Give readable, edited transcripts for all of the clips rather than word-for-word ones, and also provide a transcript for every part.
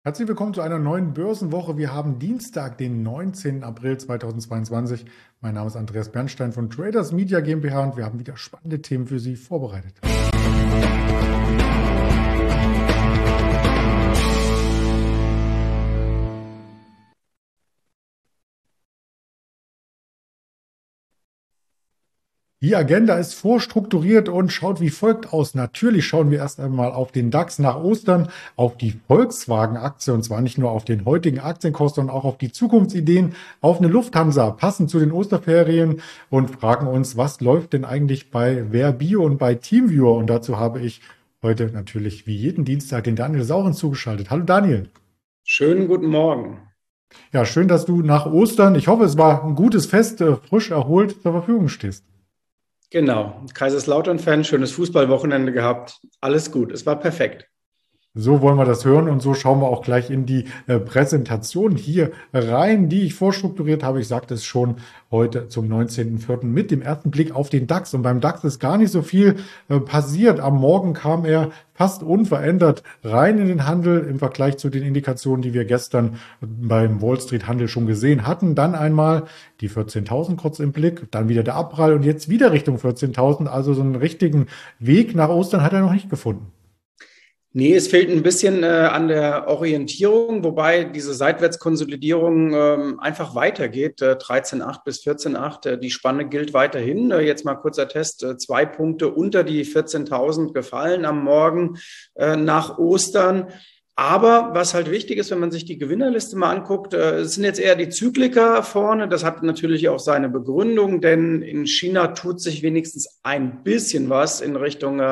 Herzlich willkommen zu einer neuen Börsenwoche. Wir haben Dienstag, den 19. April 2022. Mein Name ist Andreas Bernstein von Traders Media GmbH und wir haben wieder spannende Themen für Sie vorbereitet. Die Agenda ist vorstrukturiert und schaut wie folgt aus. Natürlich schauen wir erst einmal auf den DAX nach Ostern, auf die Volkswagen-Aktie und zwar nicht nur auf den heutigen Aktienkurs, sondern auch auf die Zukunftsideen, auf eine Lufthansa, passend zu den Osterferien und fragen uns, was läuft denn eigentlich bei Verbio und bei TeamViewer? Und dazu habe ich heute natürlich wie jeden Dienstag den Daniel Sauren zugeschaltet. Hallo Daniel. Schönen guten Morgen. Ja, schön, dass du nach Ostern, ich hoffe, es war ein gutes Fest, frisch erholt zur Verfügung stehst. Genau, Kaiserslautern-Fan, schönes Fußballwochenende gehabt. Alles gut, es war perfekt. So wollen wir das hören und so schauen wir auch gleich in die Präsentation hier rein, die ich vorstrukturiert habe. Ich sagte es schon heute zum 19.04. mit dem ersten Blick auf den DAX. Und beim DAX ist gar nicht so viel passiert. Am Morgen kam er fast unverändert rein in den Handel im Vergleich zu den Indikationen, die wir gestern beim Wall Street Handel schon gesehen hatten. Dann einmal die 14.000 kurz im Blick, dann wieder der Abprall und jetzt wieder Richtung 14.000. Also so einen richtigen Weg nach Ostern hat er noch nicht gefunden. Nee, es fehlt ein bisschen an der Orientierung, wobei diese Seitwärtskonsolidierung einfach weitergeht. 13,8 bis 14,8, die Spanne gilt weiterhin. Jetzt mal kurzer Test, 2 Punkte unter die 14.000 gefallen am Morgen nach Ostern. Aber was halt wichtig ist, wenn man sich die Gewinnerliste mal anguckt, es sind jetzt eher die Zykliker vorne. Das hat natürlich auch seine Begründung, denn in China tut sich wenigstens ein bisschen was in Richtung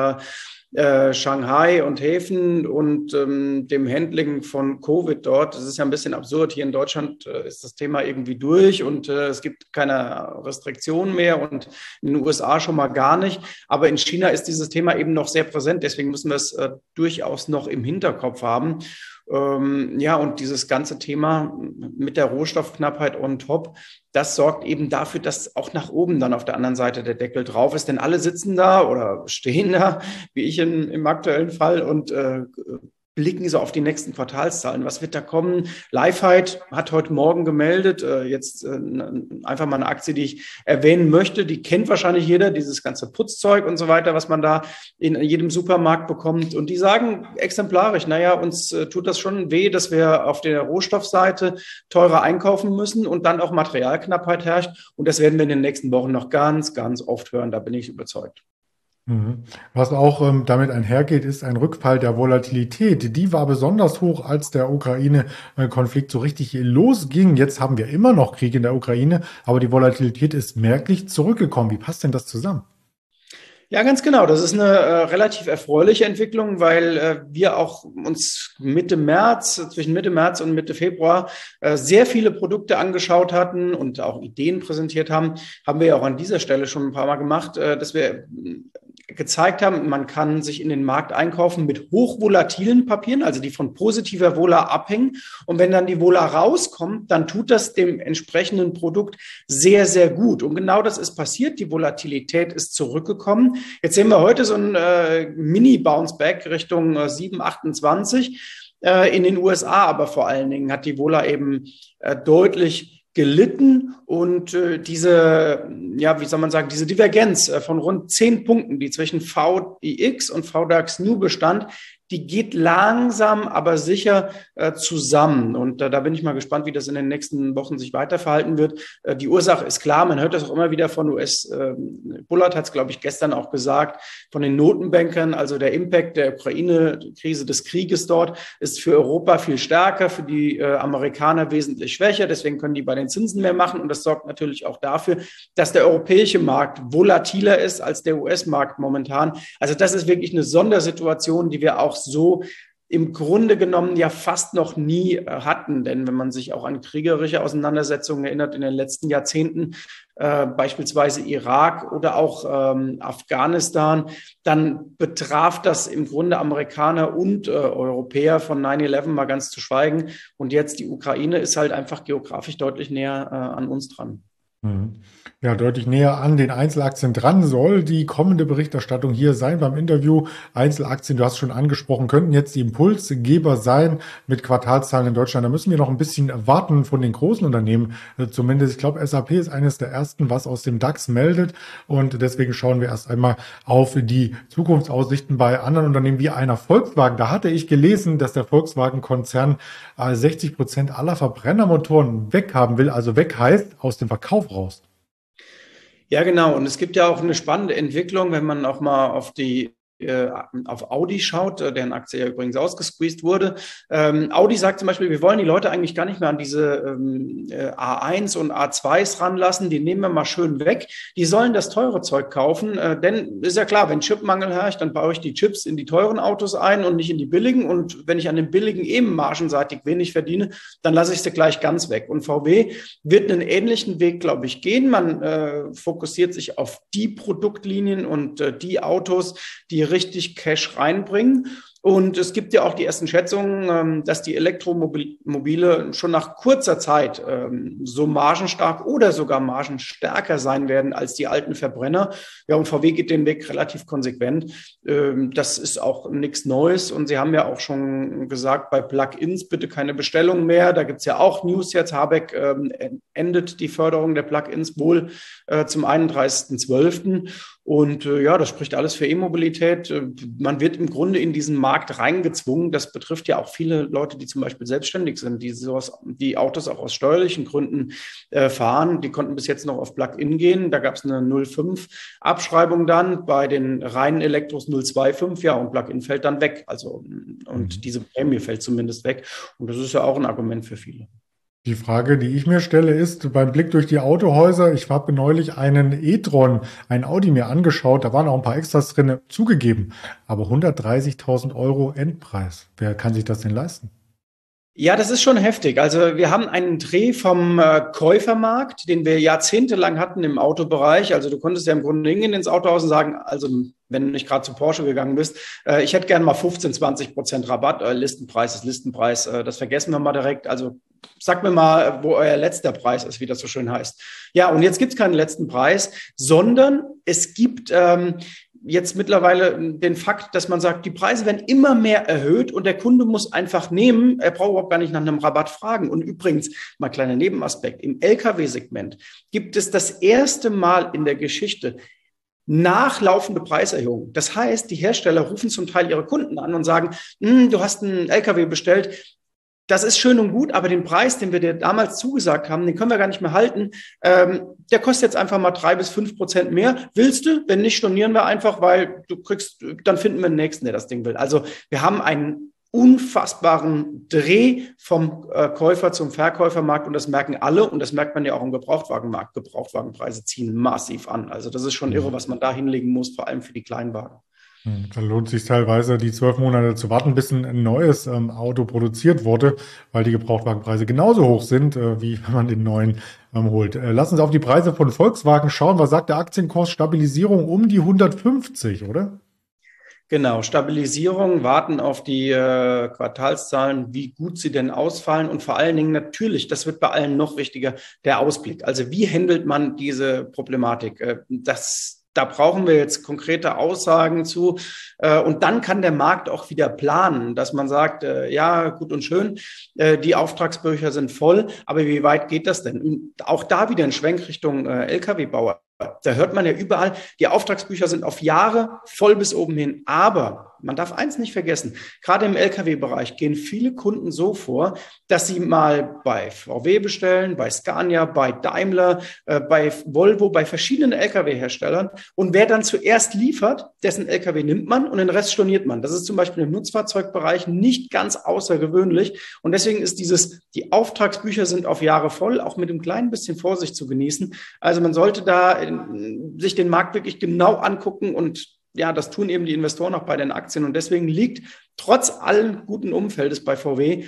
Shanghai und Häfen und dem Handling von Covid dort. Das ist ja ein bisschen absurd. Hier in Deutschland ist das Thema irgendwie durch und es gibt keine Restriktionen mehr und in den USA schon mal gar nicht. Aber in China ist dieses Thema eben noch sehr präsent. Deswegen müssen wir es durchaus noch im Hinterkopf haben. Ja, und dieses ganze Thema mit der Rohstoffknappheit on top, das sorgt eben dafür, dass auch nach oben dann auf der anderen Seite der Deckel drauf ist. Denn alle sitzen da oder stehen da, wie ich im aktuellen Fall, und blicken so auf die nächsten Quartalszahlen. Was wird da kommen? Lifehide hat heute Morgen gemeldet, jetzt einfach mal eine Aktie, die ich erwähnen möchte. Die kennt wahrscheinlich jeder, dieses ganze Putzzeug und so weiter, was man da in jedem Supermarkt bekommt. Und die sagen exemplarisch, naja, uns tut das schon weh, dass wir auf der Rohstoffseite teurer einkaufen müssen und dann auch Materialknappheit herrscht. Und das werden wir in den nächsten Wochen noch ganz, ganz oft hören. Da bin ich überzeugt. Mhm. Was auch damit einhergeht, ist ein Rückfall der Volatilität. Die war besonders hoch, als der Ukraine-Konflikt so richtig losging. Jetzt haben wir immer noch Krieg in der Ukraine, aber die Volatilität ist merklich zurückgekommen. Wie passt denn das zusammen? Ja, ganz genau. Das ist eine relativ erfreuliche Entwicklung, weil wir auch uns Mitte März, zwischen Mitte März und Mitte Februar sehr viele Produkte angeschaut hatten und auch Ideen präsentiert haben. Haben wir ja auch an dieser Stelle schon ein paar Mal gemacht, dass wir gezeigt haben, man kann sich in den Markt einkaufen mit hochvolatilen Papieren, also die von positiver Vola abhängen. Und wenn dann die Vola rauskommt, dann tut das dem entsprechenden Produkt sehr, sehr gut. Und genau das ist passiert. Die Volatilität ist zurückgekommen. Jetzt sehen wir heute so ein Mini-Bounce-Back Richtung 7,28 in den USA, aber vor allen Dingen hat die Vola eben deutlich gelitten und diese, ja, wie soll man sagen, diese Divergenz von rund 10 Punkten, die zwischen VIX und VDAX New bestand, die geht langsam, aber sicher zusammen. Und da bin ich mal gespannt, wie das in den nächsten Wochen sich weiterverhalten wird. Die Ursache ist klar, man hört das auch immer wieder von Bullard hat es, glaube ich, gestern auch gesagt, von den Notenbankern, also der Impact der Ukraine-Krise, des Krieges dort, ist für Europa viel stärker, für die Amerikaner wesentlich schwächer. Deswegen können die bei den Zinsen mehr machen. Und das sorgt natürlich auch dafür, dass der europäische Markt volatiler ist als der US-Markt momentan. Also das ist wirklich eine Sondersituation, die wir auch so im Grunde genommen ja fast noch nie hatten. Denn wenn man sich auch an kriegerische Auseinandersetzungen erinnert in den letzten Jahrzehnten, beispielsweise Irak oder auch Afghanistan, dann betraf das im Grunde Amerikaner und Europäer von 9/11 mal ganz zu schweigen. Und jetzt die Ukraine ist halt einfach geografisch deutlich näher an uns dran. Mhm. Ja, deutlich näher an den Einzelaktien dran soll die kommende Berichterstattung hier sein beim Interview. Einzelaktien, du hast schon angesprochen, könnten jetzt die Impulsgeber sein mit Quartalszahlen in Deutschland. Da müssen wir noch ein bisschen warten von den großen Unternehmen zumindest. Ich glaube, SAP ist eines der ersten, was aus dem DAX meldet. Und deswegen schauen wir erst einmal auf die Zukunftsaussichten bei anderen Unternehmen wie einer Volkswagen. Da hatte ich gelesen, dass der Volkswagen-Konzern 60% aller Verbrennermotoren weghaben will. Also weg heißt aus dem Verkauf raus. Ja, genau. Und es gibt ja auch eine spannende Entwicklung, wenn man auch mal auf Audi schaut, deren Aktie ja übrigens ausgesqueezed wurde. Audi sagt zum Beispiel, wir wollen die Leute eigentlich gar nicht mehr an diese A1 und A2s ranlassen, die nehmen wir mal schön weg. Die sollen das teure Zeug kaufen, denn ist ja klar, wenn Chipmangel herrscht, dann baue ich die Chips in die teuren Autos ein und nicht in die billigen. Und wenn ich an den billigen eben margenseitig wenig verdiene, dann lasse ich sie gleich ganz weg. Und VW wird einen ähnlichen Weg, glaube ich, gehen. Man fokussiert sich auf die Produktlinien und die Autos, die richtig Cash reinbringen. Und es gibt ja auch die ersten Schätzungen, dass die Elektromobile schon nach kurzer Zeit so margenstark oder sogar margenstärker sein werden als die alten Verbrenner. Ja, und VW geht den Weg relativ konsequent. Das ist auch nichts Neues. Und Sie haben ja auch schon gesagt, bei Plug-ins bitte keine Bestellung mehr. Da gibt es ja auch News jetzt. Habeck endet die Förderung der Plug-ins wohl zum 31.12. Und ja, das spricht alles für E-Mobilität. Man wird im Grunde in diesen Markt reingezwungen. Das betrifft ja auch viele Leute, die zum Beispiel selbstständig sind, die Autos auch aus steuerlichen Gründen fahren. Die konnten bis jetzt noch auf Plug-in gehen. Da gab es eine 0,5 Abschreibung dann, bei den reinen Elektros 0,25, ja, und Plug-in fällt dann weg. Also, und diese Prämie fällt zumindest weg. Und das ist ja auch ein Argument für viele. Die Frage, die ich mir stelle, ist beim Blick durch die Autohäuser, ich habe neulich einen e-tron, ein Audi mir angeschaut, da waren auch ein paar Extras drin, zugegeben, aber 130.000 Euro Endpreis. Wer kann sich das denn leisten? Ja, das ist schon heftig. Also wir haben einen Dreh vom Käufermarkt, den wir jahrzehntelang hatten im Autobereich. Also du konntest ja im Grunde hingehen ins Autohaus und sagen, also wenn du nicht gerade zu Porsche gegangen bist, ich hätte gerne mal 15-20% Rabatt. Listenpreis ist Listenpreis. Das vergessen wir mal direkt. Also sag mir mal, wo euer letzter Preis ist, wie das so schön heißt. Ja, und jetzt gibt es keinen letzten Preis, sondern es gibt jetzt mittlerweile den Fakt, dass man sagt, die Preise werden immer mehr erhöht und der Kunde muss einfach nehmen, er braucht überhaupt gar nicht nach einem Rabatt fragen. Und übrigens, mal kleiner Nebenaspekt, im Lkw-Segment gibt es das erste Mal in der Geschichte nachlaufende Preiserhöhungen. Das heißt, die Hersteller rufen zum Teil ihre Kunden an und sagen, du hast einen Lkw bestellt, das ist schön und gut, aber den Preis, den wir dir damals zugesagt haben, den können wir gar nicht mehr halten. Der kostet jetzt einfach mal 3-5% mehr. Willst du? Wenn nicht, stornieren wir einfach, weil du kriegst, dann finden wir den nächsten, der das Ding will. Also wir haben einen unfassbaren Dreh vom Käufer zum Verkäufermarkt und das merken alle und das merkt man ja auch im Gebrauchtwagenmarkt. Gebrauchtwagenpreise ziehen massiv an. Also das ist schon irre, was man da hinlegen muss, vor allem für die Kleinwagen. Da lohnt sich teilweise die 12 Monate zu warten, bis ein neues Auto produziert wurde, weil die Gebrauchtwagenpreise genauso hoch sind, wie wenn man den neuen holt. Lass uns auf die Preise von Volkswagen schauen. Was sagt der Aktienkurs? Stabilisierung um die 150, oder? Genau, Stabilisierung, warten auf die Quartalszahlen, wie gut sie denn ausfallen und vor allen Dingen natürlich, das wird bei allen noch wichtiger, der Ausblick. Also wie handelt man diese Problematik? Da brauchen wir jetzt konkrete Aussagen zu. Und dann kann der Markt auch wieder planen, dass man sagt, ja, gut und schön, die Auftragsbücher sind voll, aber wie weit geht das denn? Und auch da wieder ein Schwenk Richtung Lkw-Bauer. Da hört man ja überall, die Auftragsbücher sind auf Jahre voll bis oben hin. Aber man darf eins nicht vergessen, gerade im Lkw-Bereich gehen viele Kunden so vor, dass sie mal bei VW bestellen, bei Scania, bei Daimler, bei Volvo, bei verschiedenen Lkw-Herstellern. Und wer dann zuerst liefert, dessen Lkw nimmt man und den Rest storniert man. Das ist zum Beispiel im Nutzfahrzeugbereich nicht ganz außergewöhnlich. Und deswegen ist die Auftragsbücher sind auf Jahre voll, auch mit einem kleinen bisschen Vorsicht zu genießen. Also man sollte da sich den Markt wirklich genau angucken und ja, das tun eben die Investoren auch bei den Aktien und deswegen liegt trotz allen guten Umfeldes bei VW,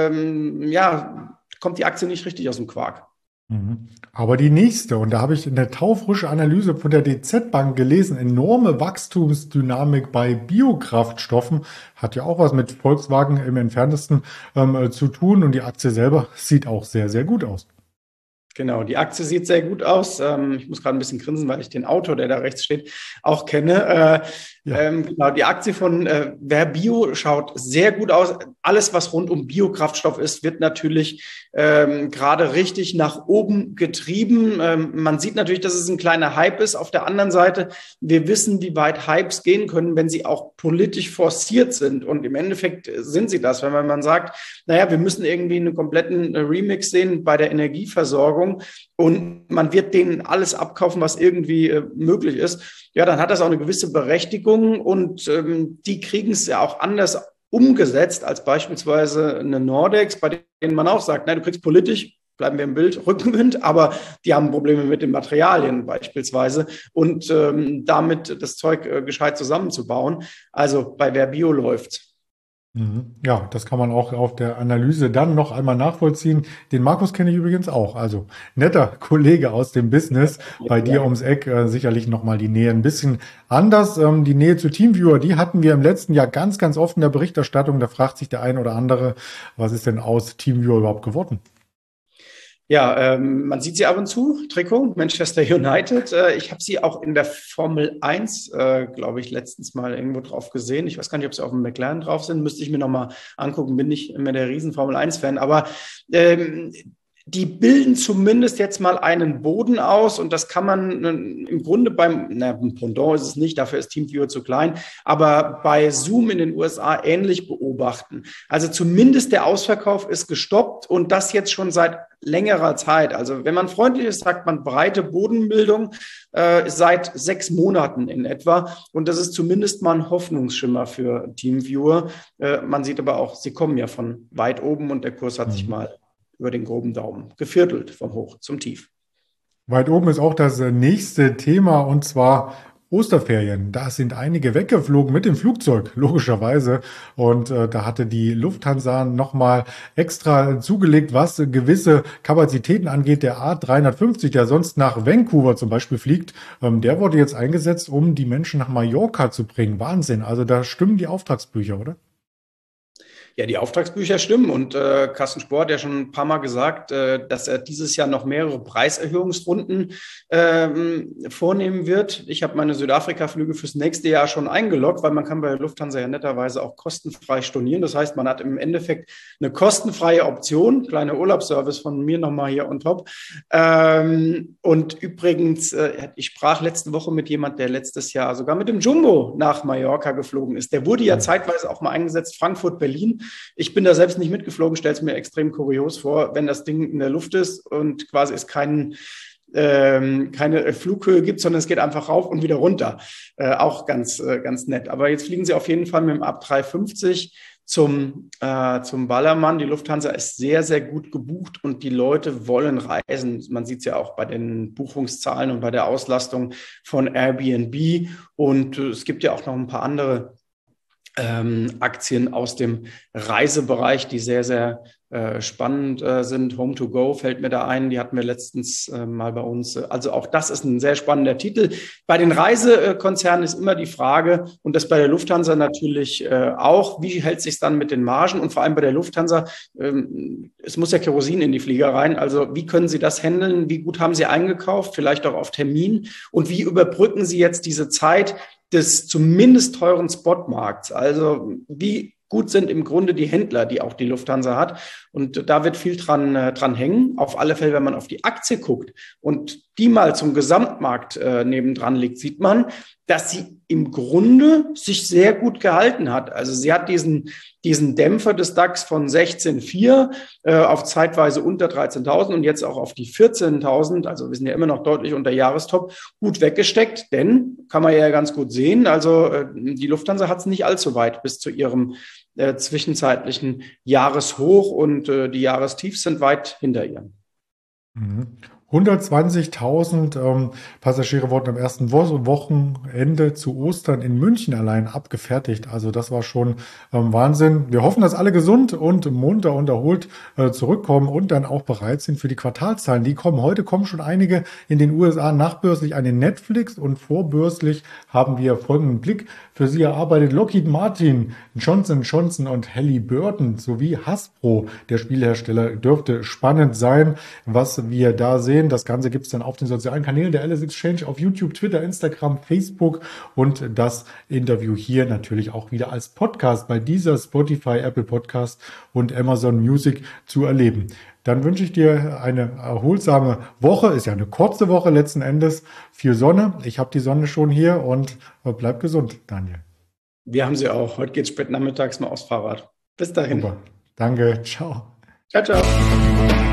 ja, kommt die Aktie nicht richtig aus dem Quark. Aber die nächste, und da habe ich eine taufrische Analyse von der DZ Bank gelesen, enorme Wachstumsdynamik bei Biokraftstoffen, hat ja auch was mit Volkswagen im Entferntesten zu tun und die Aktie selber sieht auch sehr, sehr gut aus. Genau, die Aktie sieht sehr gut aus. Ich muss gerade ein bisschen grinsen, weil ich den Autor, der da rechts steht, auch kenne. Ja. Genau, die Aktie von Verbio schaut sehr gut aus. Alles, was rund um Biokraftstoff ist, wird natürlich gerade richtig nach oben getrieben. Man sieht natürlich, dass es ein kleiner Hype ist. Auf der anderen Seite, wir wissen, wie weit Hypes gehen können, wenn sie auch politisch forciert sind. Und im Endeffekt sind sie das, wenn man sagt, naja, wir müssen irgendwie einen kompletten Remix sehen bei der Energieversorgung. Und man wird denen alles abkaufen, was irgendwie möglich ist. Ja, dann hat das auch eine gewisse Berechtigung und die kriegen es ja auch anders umgesetzt als beispielsweise eine Nordex, bei denen man auch sagt, nein, du kriegst politisch, bleiben wir im Bild, Rückenwind, aber die haben Probleme mit den Materialien beispielsweise und damit das Zeug gescheit zusammenzubauen. Also bei Verbio läuft's. Ja, das kann man auch auf der Analyse dann noch einmal nachvollziehen. Den Markus kenne ich übrigens auch. Also netter Kollege aus dem Business. Bei dir ums Eck sicherlich nochmal die Nähe ein bisschen anders. Die Nähe zu TeamViewer, die hatten wir im letzten Jahr ganz, ganz oft in der Berichterstattung. Da fragt sich der ein oder andere, was ist denn aus TeamViewer überhaupt geworden? Ja, man sieht sie ab und zu, Trikot, Manchester United. Ich habe sie auch in der Formel 1, glaube ich, letztens mal irgendwo drauf gesehen. Ich weiß gar nicht, ob sie auf dem McLaren drauf sind. Müsste ich mir nochmal angucken. Bin nicht mehr der riesen Formel 1-Fan. Aber die bilden zumindest jetzt mal einen Boden aus und das kann man im Grunde beim Pendant ist es nicht, dafür ist TeamViewer zu klein, aber bei Zoom in den USA ähnlich beobachten. Also zumindest der Ausverkauf ist gestoppt und das jetzt schon seit längerer Zeit. Also wenn man freundlich ist, sagt man breite Bodenbildung seit 6 Monaten in etwa und das ist zumindest mal ein Hoffnungsschimmer für TeamViewer. Man sieht aber auch, sie kommen ja von weit oben und der Kurs hat sich mal über den groben Daumen geviertelt vom Hoch zum Tief. Weit oben ist auch das nächste Thema und zwar Osterferien. Da sind einige weggeflogen mit dem Flugzeug, logischerweise. Und da hatte die Lufthansa nochmal extra zugelegt, was gewisse Kapazitäten angeht. Der A350, der sonst nach Vancouver zum Beispiel fliegt, der wurde jetzt eingesetzt, um die Menschen nach Mallorca zu bringen. Wahnsinn. Also da stimmen die Auftragsbücher, oder? Ja, die Auftragsbücher stimmen und Carsten Spohr hat ja schon ein paar Mal gesagt, dass er dieses Jahr noch mehrere Preiserhöhungsrunden vornehmen wird. Ich habe meine Südafrika-Flüge fürs nächste Jahr schon eingeloggt, weil man kann bei der Lufthansa ja netterweise auch kostenfrei stornieren. Das heißt, man hat im Endeffekt eine kostenfreie Option, kleiner Urlaubsservice von mir nochmal hier on top. Und übrigens, ich sprach letzte Woche mit jemand, der letztes Jahr sogar mit dem Jumbo nach Mallorca geflogen ist. Der wurde ja zeitweise auch mal eingesetzt, Frankfurt, Berlin. Ich bin da selbst nicht mitgeflogen, stelle es mir extrem kurios vor, wenn das Ding in der Luft ist und quasi es keine Flughöhe gibt, sondern es geht einfach rauf und wieder runter. Auch ganz nett. Aber jetzt fliegen sie auf jeden Fall mit dem Ab 350 zum Ballermann. Die Lufthansa ist sehr, sehr gut gebucht und die Leute wollen reisen. Man sieht es ja auch bei den Buchungszahlen und bei der Auslastung von Airbnb. Und es gibt ja auch noch ein paar andere Aktien aus dem Reisebereich, die sehr, sehr spannend sind. Home2Go fällt mir da ein, die hatten wir letztens mal bei uns. Also auch das ist ein sehr spannender Titel. Bei den Reisekonzernen ist immer die Frage, und das bei der Lufthansa natürlich auch, wie hält sich dann mit den Margen und vor allem bei der Lufthansa, es muss ja Kerosin in die Flieger rein, also wie können Sie das handeln, wie gut haben Sie eingekauft, vielleicht auch auf Termin und wie überbrücken Sie jetzt diese Zeit des zumindest teuren Spotmarkts. Also wie gut sind im Grunde die Händler, die auch die Lufthansa hat. Und da wird viel dran hängen. Auf alle Fälle, wenn man auf die Aktie guckt und die mal zum Gesamtmarkt nebendran liegt, sieht man, dass sie im Grunde sich sehr gut gehalten hat. Also sie hat diesen Dämpfer des DAX von 16,4 auf zeitweise unter 13.000 und jetzt auch auf die 14.000, also wir sind ja immer noch deutlich unter Jahrestop, gut weggesteckt, denn kann man ja ganz gut sehen, also die Lufthansa hat es nicht allzu weit bis zu ihrem zwischenzeitlichen Jahreshoch und die Jahrestiefs sind weit hinter ihr. 120.000 Passagiere wurden am ersten Wochenende zu Ostern in München allein abgefertigt. Also das war schon Wahnsinn. Wir hoffen, dass alle gesund und munter und erholt zurückkommen und dann auch bereit sind für die Quartalzahlen. Die kommen. Heute kommen schon einige in den USA nachbörslich eine Netflix und vorbörslich haben wir folgenden Blick für Sie erarbeitet. Lockheed Martin, Johnson & Johnson und Halliburton sowie Hasbro, der Spielhersteller, dürfte spannend sein, was wir da sehen. Das Ganze gibt es dann auf den sozialen Kanälen der Alice Exchange auf YouTube, Twitter, Instagram, Facebook und das Interview hier natürlich auch wieder als Podcast bei dieser Spotify, Apple Podcast und Amazon Music zu erleben. Dann wünsche ich dir eine erholsame Woche. Ist ja eine kurze Woche letzten Endes. Viel Sonne. Ich habe die Sonne schon hier und bleib gesund, Daniel. Wir haben sie auch. Heute geht es spät nachmittags mal aufs Fahrrad. Bis dahin. Super. Danke. Ciao. Ciao, ciao.